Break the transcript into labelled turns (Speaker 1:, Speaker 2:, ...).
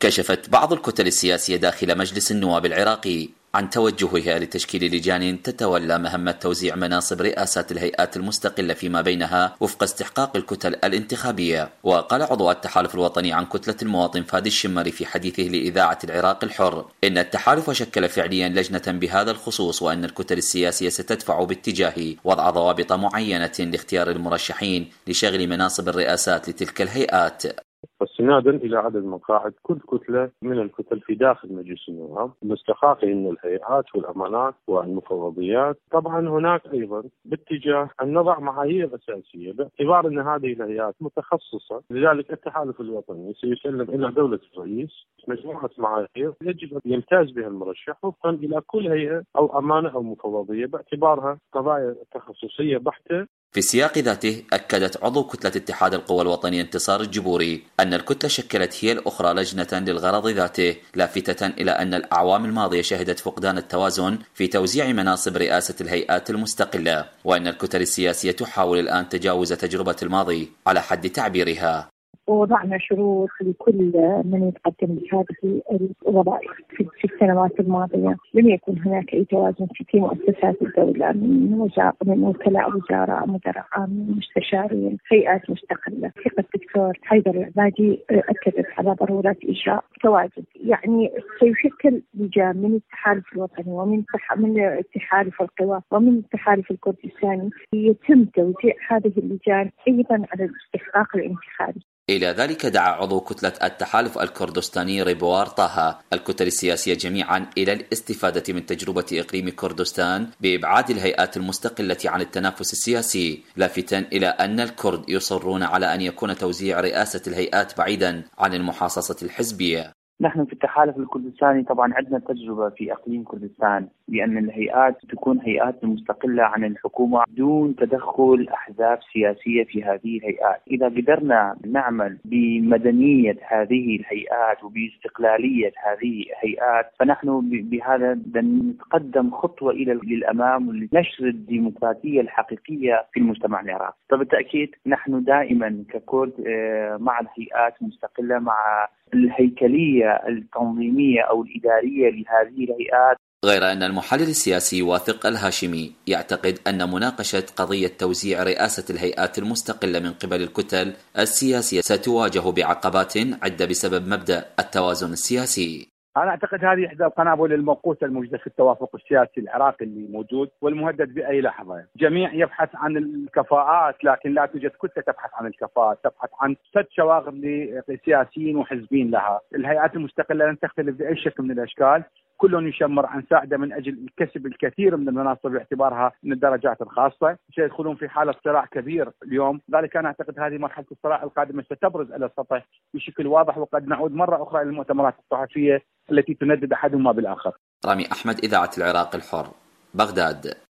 Speaker 1: كشفت بعض الكتل السياسية داخل مجلس النواب العراقي عن توجهها لتشكيل لجان تتولى مهمة توزيع مناصب رئاسات الهيئات المستقلة فيما بينها وفق استحقاق الكتل الانتخابية. وقال عضو التحالف الوطني عن كتلة المواطن فادي الشمري في حديثه لإذاعة العراق الحر إن التحالف شكل فعليا لجنة بهذا الخصوص، وأن الكتل السياسية ستدفع باتجاه وضع ضوابط معينة لاختيار المرشحين لشغل مناصب الرئاسات لتلك الهيئات.
Speaker 2: واستنادا إلى عدد مقاعد كل كتلة من الكتل في داخل مجلس النواب باستحقاق من الهيئات والأمانات والمفوضيات. طبعا هناك أيضا باتجاه أن نضع معايير أساسية باعتبار أن هذه الهيئات متخصصة، لذلك التحالف الوطني سيسلم إلى دولة الرئيس مجموعة معايير يجب أن يمتاز بها المرشح وفقا إلى كل هيئة أو أمانة أو مفوضية باعتبارها قضايا تخصصية بحتة.
Speaker 1: في السياق ذاته أكدت عضو كتلة اتحاد القوى الوطني انتصار الجبوري أن الكتلة شكلت هي الأخرى لجنة للغرض ذاته، لافتة إلى أن الأعوام الماضية شهدت فقدان التوازن في توزيع مناصب رئاسة الهيئات المستقلة، وأن الكتل السياسية تحاول الآن تجاوز تجربة الماضي على حد تعبيرها.
Speaker 3: ووضعنا شروط لكل من يتقدم بهذه الوظائف. في السنوات الماضية لم يكن هناك أي توازن في مؤسسات الدولة، من وكلاء وزراء، مدراء عام، مستشارين، هيئات مستقلة. ثقة الدكتور حيدر العبادي أكدت على ضرورة إجراء توازن، يعني سيشكل لجان من التحالف الوطني ومن تحالف القوى ومن التحالف الكردستاني، يتم توزيع هذه اللجان أيضا على الاستحقاق الانتخابي.
Speaker 1: إلى ذلك دعا عضو كتلة التحالف الكردستاني ريبوار طه الكتل السياسية جميعا إلى الاستفادة من تجربة إقليم كردستان بإبعاد الهيئات المستقلة عن التنافس السياسي، لافتا إلى أن الكرد يصرون على أن يكون توزيع رئاسة الهيئات بعيدا عن المحاصصة الحزبية.
Speaker 4: نحن في التحالف الكردستاني طبعا عندنا تجربة في أقليم كردستان بأن الهيئات تكون هيئات مستقلة عن الحكومة دون تدخل أحزاب سياسية في هذه الهيئات. إذا قدرنا نعمل بمدنية هذه الهيئات وباستقلالية هذه الهيئات فنحن بهذا نتقدم خطوة إلى الأمام لنشر الديمقراطية الحقيقية في المجتمع العراقي. فبالتأكيد نحن دائما ككرد مع الهيئات المستقلة، مع الهيكلية التنظيمية أو الإدارية لهذه الهيئات.
Speaker 1: غير أن المحلل السياسي واثق الهاشمي يعتقد أن مناقشة قضية توزيع رئاسة الهيئات المستقلة من قبل الكتل السياسية ستواجه بعقبات عدة بسبب مبدأ التوازن السياسي.
Speaker 5: أنا أعتقد هذه إحدى القنابل الموقوتة الموجودة في التوافق السياسي العراقي اللي موجود والمهدد بأي لحظة. جميع يبحث عن الكفاءات لكن لا توجد كتلة تبحث عن الكفاءات، تبحث عن سد شواغر لسياسيين وحزبين لها. الهيئات المستقلة لن تختلف بأي شكل من الأشكال، كل يشمر عن ساعده من أجل الكسب الكثير من المناصب باعتبارها من الدرجات الخاصة. سيدخلون في حالة صراع كبير اليوم، ذلك أنا أعتقد هذه مرحلة الصراع القادمة ستبرز على السطح بشكل واضح، وقد نعود مرة أخرى إلى المؤتمرات الصحفية التي تندد أحدهما بالآخر.
Speaker 1: رامي أحمد، إذاعة العراق الحر، بغداد.